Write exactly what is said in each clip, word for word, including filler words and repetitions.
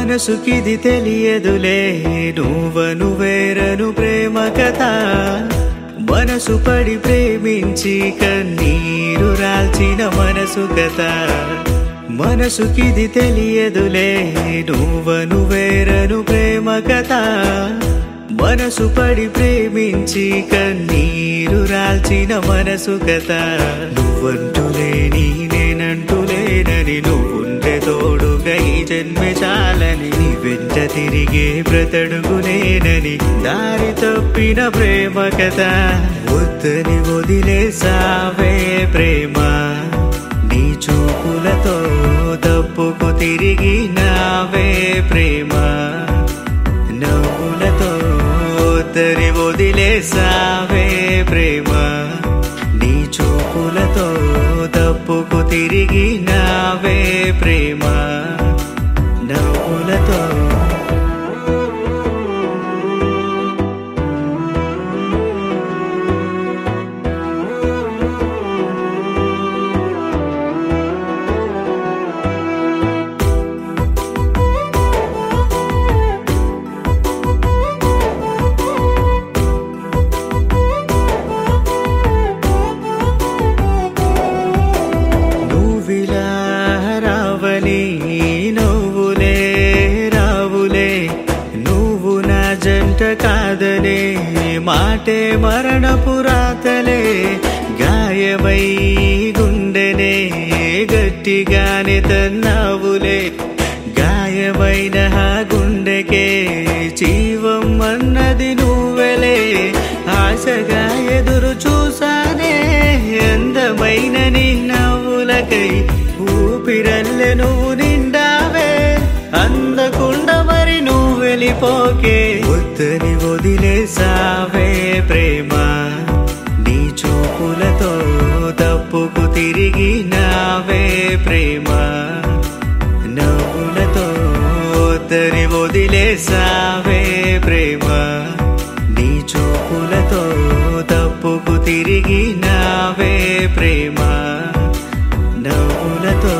మనసుకిది తెలియదులే నువ్వను వేరను ప్రేమ కథ మనసు పడి ప్రేమించి కన్నీరు రాల్చిన మనసు కథ మనసుకిది తెలియదులే నువ్వను వేరను ప్రేమ కథ మనసు పడి ప్రేమించి కన్నీరు రాల్చిన మనసు కథ నువ్వంటూ లేని నేనంటూ లేనని నువ్వుంటే తోడుగా ఈ జన్మె చాలని నీ వెంట తిరిగే బ్రతడుగునేనని దారి తప్పిన ప్రేమ కథ వద్దని వదిలేసావే ప్రేమ నీ చూపులతో తప్పుకు తిరిగి నావే ప్రేమ నవ్వులతో వద్దని వదిలేసావే ప్రేమ నీ చూపులతో తప్పుకు తిరిగి నావే ప్రేమ నవ్వులతో నువ్వులే రావులే నువ్వు నా జంట కాదనే మాటే మరణపు రాతలే గాయమై గుండెనే గట్టిగానే తన్నావులే గాయమైన గుండెకే జీవం అన్నది నువ్వెలే ఆశగా ఎదురు చూసానే అందమైన నీ నవ్వులకై ఊపిరల్లె నువ్వు నిండావే అందకుండా మరి నువ్వు వెళ్ళిపోకే వద్దని వదిలేసావే ప్రేమ నీ చూపులతో తప్పుకు తిరిగి నావే ప్రేమ నవ్వులతో వద్దని వదిలేసావే ప్రేమ నీ చూపులతో తప్పుకు తిరిగి నావే ప్రేమ నవ్వులతో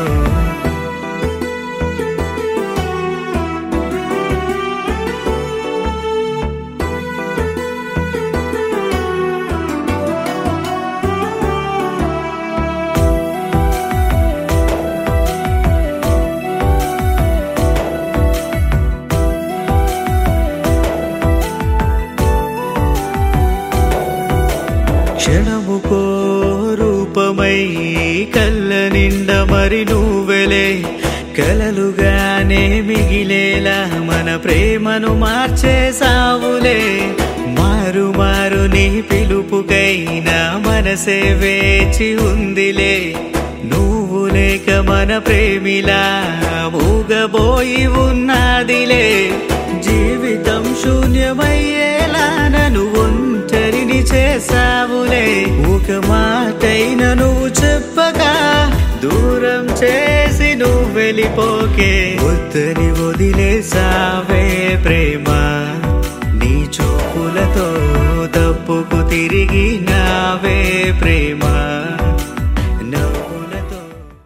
క్షణముకో రూపమై కళ్ళ నిండా మరి నువ్వెలే కలలుగానే మిగిలేలా మన ప్రేమను మార్చేసావులే మారు మారు నీ పిలుపుకైనా మనసే వేచి ఉందిలే నువ్వు లేక మన ప్రేమిలా మూగబోయి ఉన్నదిలే జీవితం శూన్యమయ్యేలా నన్ను ఒంటరిని చేసావులే ఒక మాటైన నువ్వు చెప్పగా దూరం చేసి నువ్వు వెళ్ళిపోకే వద్దని వదిలేసావే ప్రేమ నీ చూపులతో తప్పుకు తిరిగి నావే ప్రేమ నవ్వులతో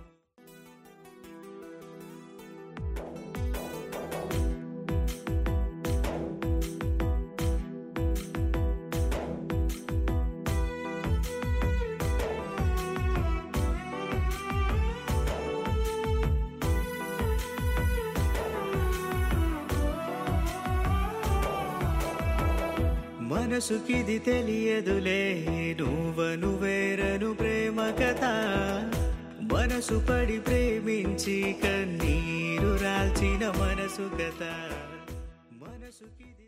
మనసుకిది తెలియదులే నువ్వను వేరను ప్రేమ కథ మనసు పడి ప్రేమించి కన్నీరు రాల్చిన మనసు కథ మనసుకిది